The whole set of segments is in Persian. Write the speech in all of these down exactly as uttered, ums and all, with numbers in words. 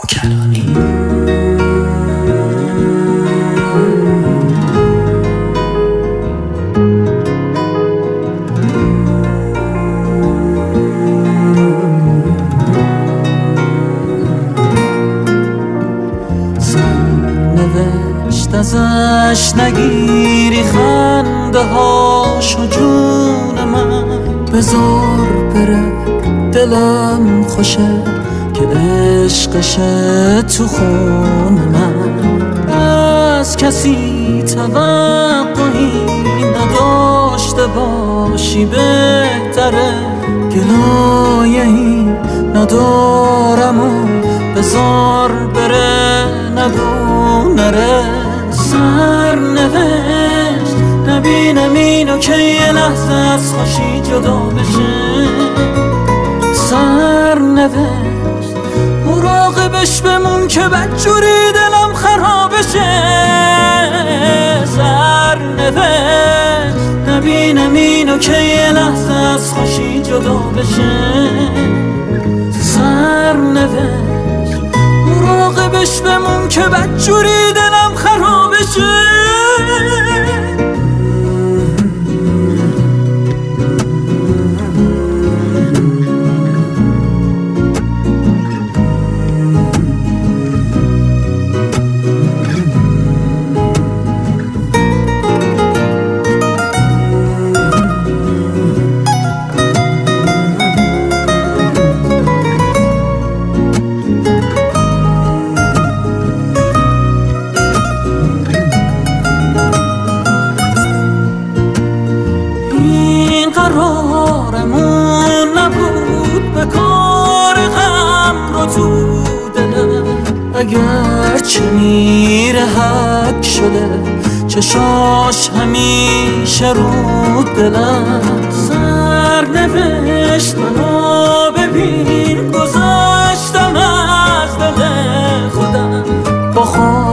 کلانی. سرنوشت ازش نگیری خنده هاشو جون من، بذار بره دلم خوشه که عشقشه تو خون من. از کسی توقعی نداشته باشی بهتره، گلایه‌ای ندارم و بذار بره نگو نره. سرنوشت نبینم اینو که یه لحظه از خوشی جدا بشه. سرنوشت مراقبش بمون که بدجوری دلم خرابشه. سرنوشت نبینم اینو که یه لحظه از خوشی جدا بشه. سرنوشت مراقبش بمون که بدجوری دلم خرابشه. قرارمون نبود به کار غم رو تو دلم، اگرچه میره حک شده چشاش همیشه رو دلم. سرنوشت منو ببین گذاشتم از دل خودم، با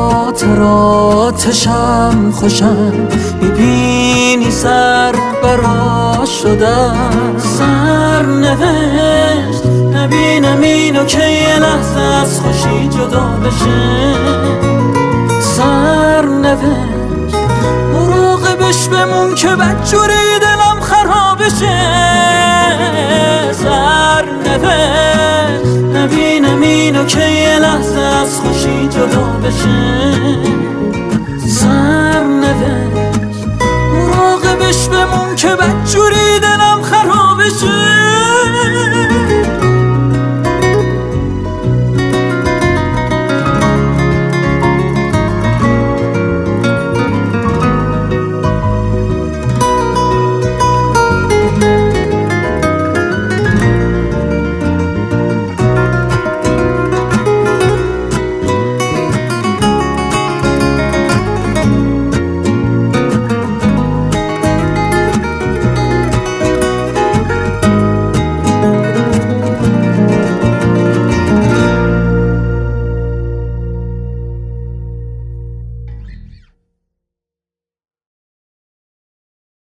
خاطراتشم خوشم میبینی سر برا شدم. سرنوشت نبینم اینو که یه لحظه از خوشی جدا بشه. سرنوشت مراقبش بمون که بدجوری دلم خرابشه. سرنوشت نبینم اینو که یه لحظه از خوشی جدا بشه. سرنوشت مراقبش بمون که بدجوری دلم